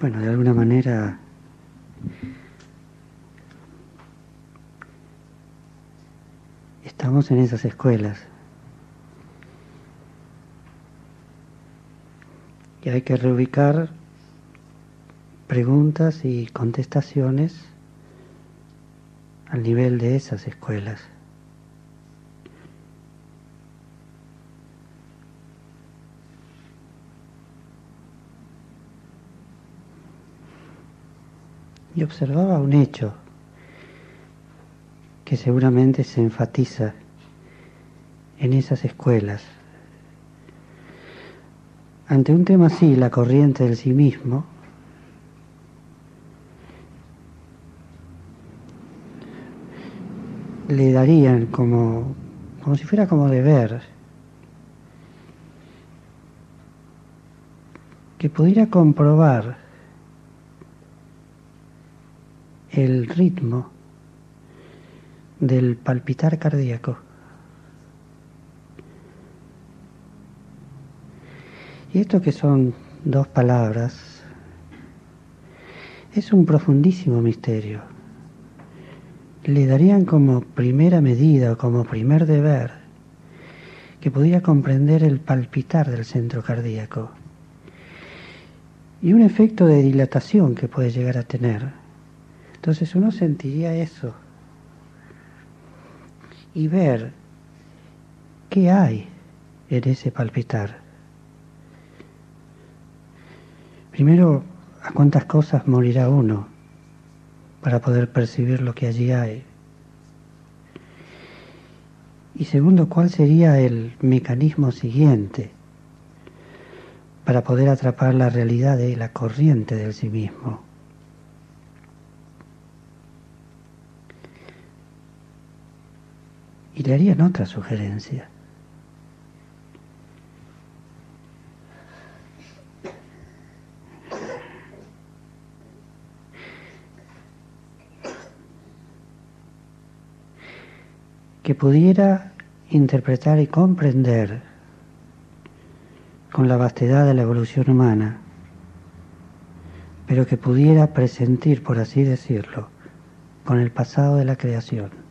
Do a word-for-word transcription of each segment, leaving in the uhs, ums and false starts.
bueno, de alguna manera estamos en esas escuelas. Y hay que reubicar preguntas y contestaciones al nivel de esas escuelas. Y observaba un hecho que seguramente se enfatiza en esas escuelas. Ante un tema así, la corriente del sí mismo, le darían como, como si fuera como deber que pudiera comprobar el ritmo del palpitar cardíaco. Y esto, que son dos palabras, es un profundísimo misterio. Le darían como primera medida o como primer deber que pudiera comprender el palpitar del centro cardíaco y un efecto de dilatación que puede llegar a tener. Entonces uno sentiría eso y ver qué hay en ese palpitar. Primero, ¿a cuántas cosas morirá uno para poder percibir lo que allí hay? Y segundo, ¿cuál sería el mecanismo siguiente para poder atrapar la realidad de la corriente del sí mismo? Y le harían otra sugerencia. Que pudiera interpretar y comprender con la vastedad de la evolución humana, pero que pudiera presentir, por así decirlo, con el pasado de la creación.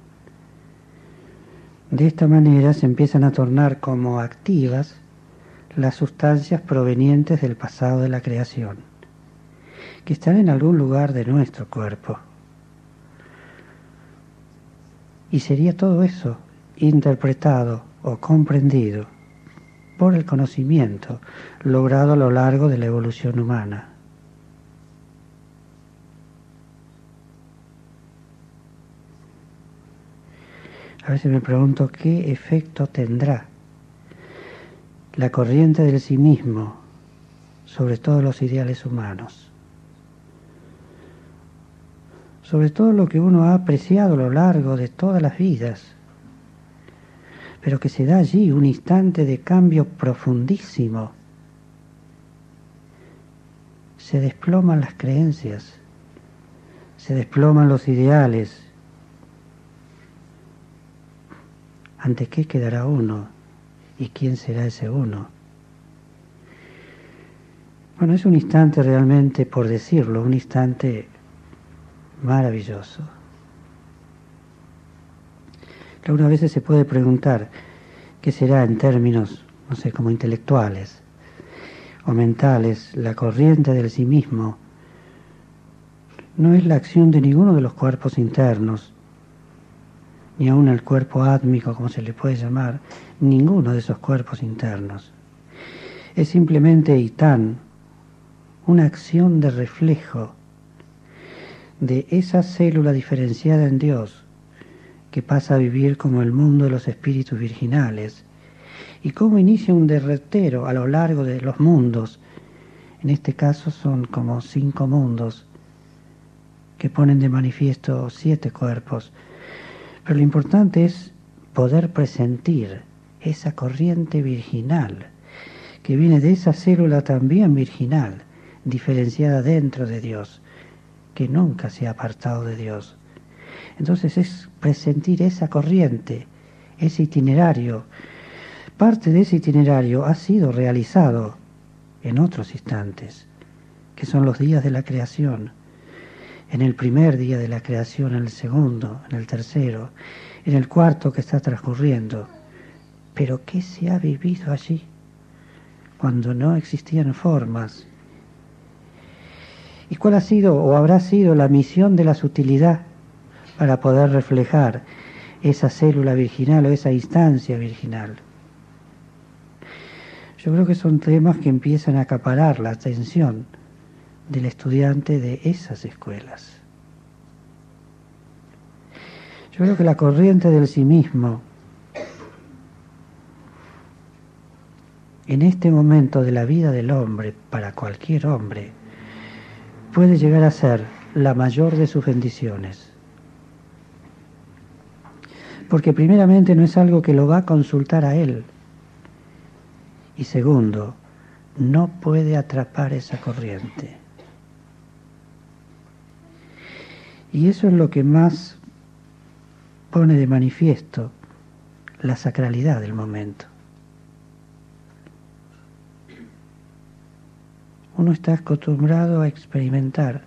De esta manera se empiezan a tornar como activas las sustancias provenientes del pasado de la creación, que están en algún lugar de nuestro cuerpo. Y sería todo eso interpretado o comprendido por el conocimiento logrado a lo largo de la evolución humana. A veces me pregunto qué efecto tendrá la corriente del sí mismo sobre todos los ideales humanos, sobre todo lo que uno ha apreciado a lo largo de todas las vidas, pero que se da allí un instante de cambio profundísimo. Se desploman las creencias, se desploman los ideales. ¿Ante qué quedará uno? ¿Y quién será ese uno? Bueno, es un instante realmente, por decirlo, un instante maravilloso. Algunas veces se puede preguntar qué será en términos, no sé, como intelectuales o mentales, la corriente del sí mismo. No es la acción de ninguno de los cuerpos internos, ni aun el cuerpo átmico, como se le puede llamar, ninguno de esos cuerpos internos. Es simplemente y tan una acción de reflejo de esa célula diferenciada en Dios que pasa a vivir como el mundo de los espíritus virginales, y cómo inicia un derrotero a lo largo de los mundos. En este caso son como cinco mundos que ponen de manifiesto siete cuerpos. Pero lo importante es poder presentir esa corriente virginal que viene de esa célula también virginal, diferenciada dentro de Dios, que nunca se ha apartado de Dios. Entonces es presentir esa corriente, ese itinerario. Parte de ese itinerario ha sido realizado en otros instantes, que son los días de la creación, en el primer día de la creación, en el segundo, en el tercero, en el cuarto que está transcurriendo. Pero ¿qué se ha vivido allí cuando no existían formas? ¿Y cuál ha sido o habrá sido la misión de la sutilidad para poder reflejar esa célula virginal o esa instancia virginal? Yo creo que son temas que empiezan a acaparar la atención del estudiante de esas escuelas. Yo creo que la corriente del sí mismo, en este momento de la vida del hombre, para cualquier hombre, puede llegar a ser la mayor de sus bendiciones. Porque primeramente no es algo que lo va a consultar a él. Y segundo, no puede atrapar esa corriente. Y eso es lo que más pone de manifiesto la sacralidad del momento. Uno está acostumbrado a experimentar.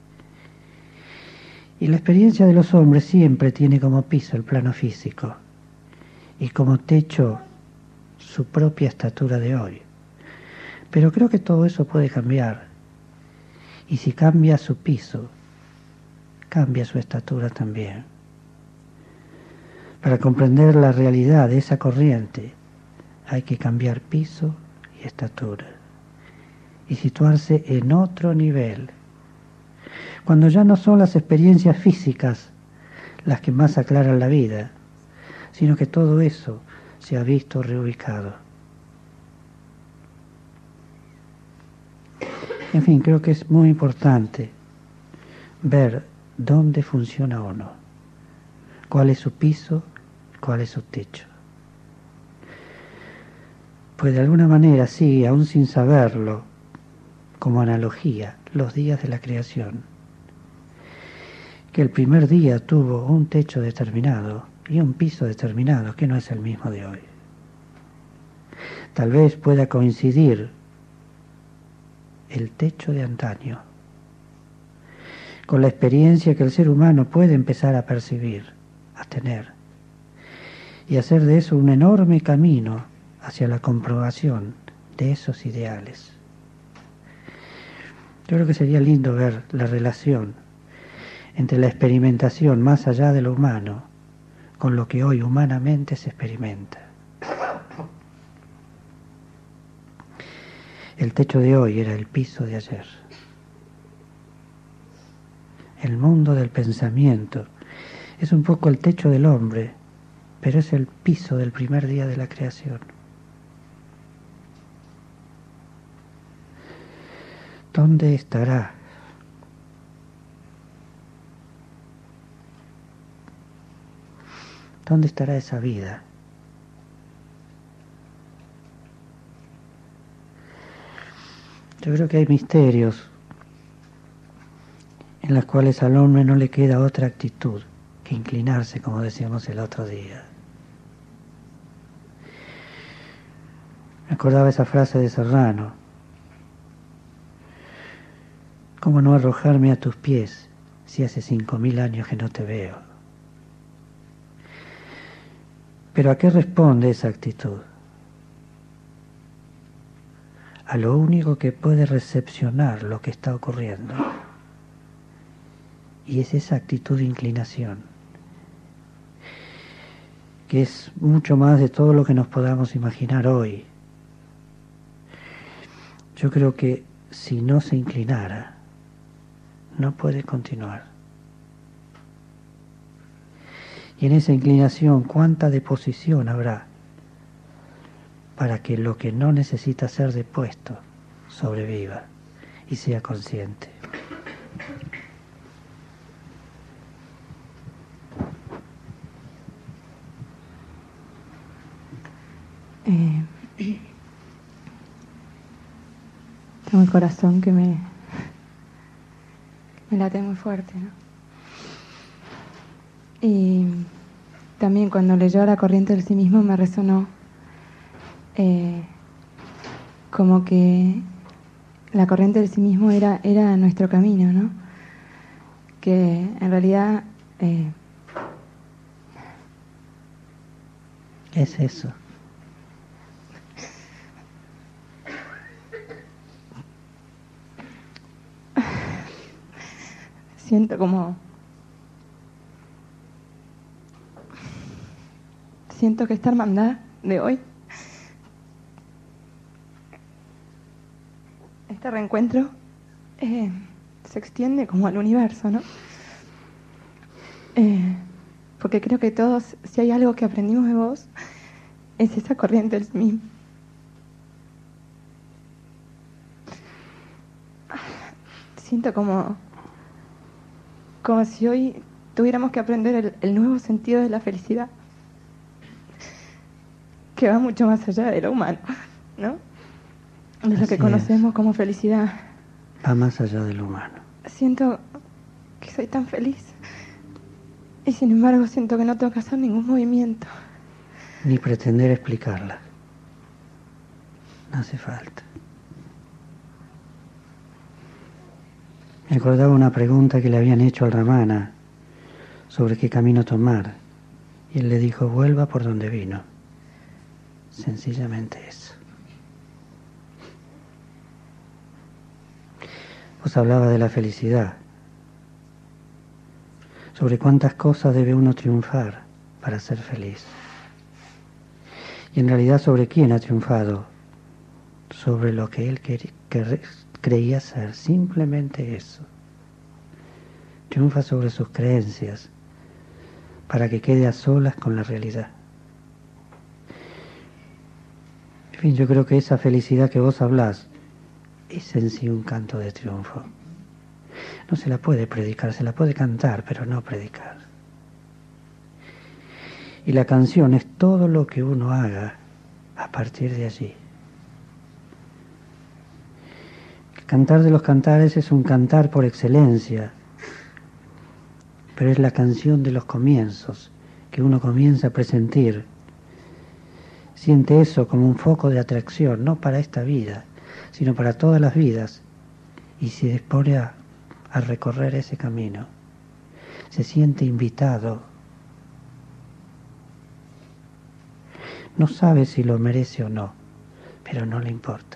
Y la experiencia de los hombres siempre tiene como piso el plano físico y como techo su propia estatura de hoy. Pero creo que todo eso puede cambiar. Y si cambia su piso, cambia su estatura también. Para comprender la realidad de esa corriente hay que cambiar piso y estatura y situarse en otro nivel, cuando ya no son las experiencias físicas las que más aclaran la vida, sino que todo eso se ha visto reubicado. En fin, creo que es muy importante ver dónde funciona uno, cuál es su piso, cuál es su techo. Pues de alguna manera, sí, aún sin saberlo, como analogía, los días de la creación, que el primer día tuvo un techo determinado y un piso determinado, que no es el mismo de hoy. Tal vez pueda coincidir el techo de antaño con la experiencia que el ser humano puede empezar a percibir, a tener, y hacer de eso un enorme camino hacia la comprobación de esos ideales. Yo creo que sería lindo ver la relación entre la experimentación más allá de lo humano con lo que hoy humanamente se experimenta. El techo de hoy era el piso de ayer. El mundo del pensamiento es un poco el techo del hombre, pero es el piso del primer día de la creación. ¿Dónde estará? ¿Dónde estará esa vida? Yo creo que hay misterios en los cuales al hombre no le queda otra actitud que inclinarse, como decíamos el otro día. Me acordaba esa frase de Serrano: ¿cómo no arrojarme a tus pies si hace cinco mil años que no te veo? Pero ¿a qué responde esa actitud? A lo único que puede recepcionar lo que está ocurriendo. Y es esa actitud de inclinación, que es mucho más de todo lo que nos podamos imaginar hoy. Yo creo que si no se inclinara, no puede continuar. Y en esa inclinación, ¿cuánta deposición habrá para que lo que no necesita ser depuesto sobreviva y sea consciente? Eh, tengo el corazón que me, que me late muy fuerte, ¿no? Y también cuando leyó La corriente del sí mismo me resonó eh, como que la corriente del sí mismo era, era nuestro camino, ¿no? Que en realidad eh, es eso. siento como siento que esta hermandad de hoy, este reencuentro, eh, se extiende como al universo, ¿no? Eh, porque creo que todos, si hay algo que aprendimos de vos, es esa corriente del sí mismo. Siento como, como si hoy tuviéramos que aprender el, el nuevo sentido de la felicidad, que va mucho más allá de lo humano, ¿no? De lo Así que conocemos es. como felicidad. Va más allá de lo humano. Siento que soy tan feliz y sin embargo siento que no tengo que hacer ningún movimiento. Ni pretender explicarla. No hace falta. Me acordaba una pregunta que le habían hecho al Ramana sobre qué camino tomar. Y él le dijo, vuelva por donde vino. Sencillamente eso. Vos hablaba de la felicidad. Sobre cuántas cosas debe uno triunfar para ser feliz. Y en realidad, ¿sobre quién ha triunfado? Sobre lo que él quería, que creía ser. Simplemente eso. Triunfa sobre sus creencias para que quede a solas con la realidad. En fin, yo creo que esa felicidad que vos hablás es en sí un canto de triunfo. No se la puede predicar, se la puede cantar, pero no predicar. Y la canción es todo lo que uno haga a partir de allí. El cantar de los cantares es un cantar por excelencia, pero es la canción de los comienzos, que uno comienza a presentir. Siente eso como un foco de atracción, no para esta vida, sino para todas las vidas, y se dispone a, a recorrer ese camino. Se siente invitado. No sabe si lo merece o no, pero no le importa.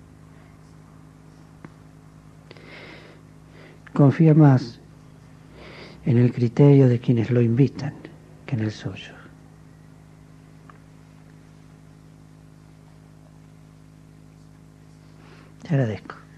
Confía más en el criterio de quienes lo invitan que en el suyo. Te agradezco.